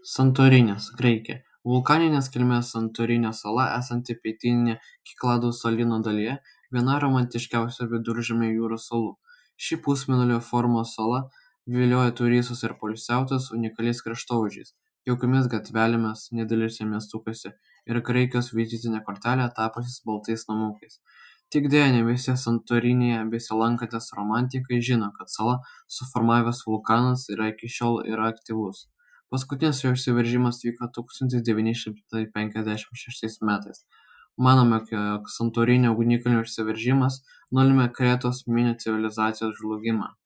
Santorinės Graikija vulkaninės kilmės Santorinio sala esanti pietinėje Kikladų salyno dalyje viena romantiškiausių Viduržemio jūros salų. Ši pusmėnulio formos sala vilioja turistus ir poilsiautojus unikaliais kraštovaizdžiais, jaukiomis gatvelėmis, nedideliuose miestukuose ir Graikijos vizitine kortele tapusiais baltais namukais. Tik deja, ne visi Santorinėje besilankantys romantikai žino, kad sala suformavęs vulkanas iki šiol yra aktyvus. Paskutinis jo išsiveržimas vyko 1956 metais. Manoma, jog Santorinio ugnikalnio išsiveržimas nulėmė Kretos mini civilizacijos žlugimą.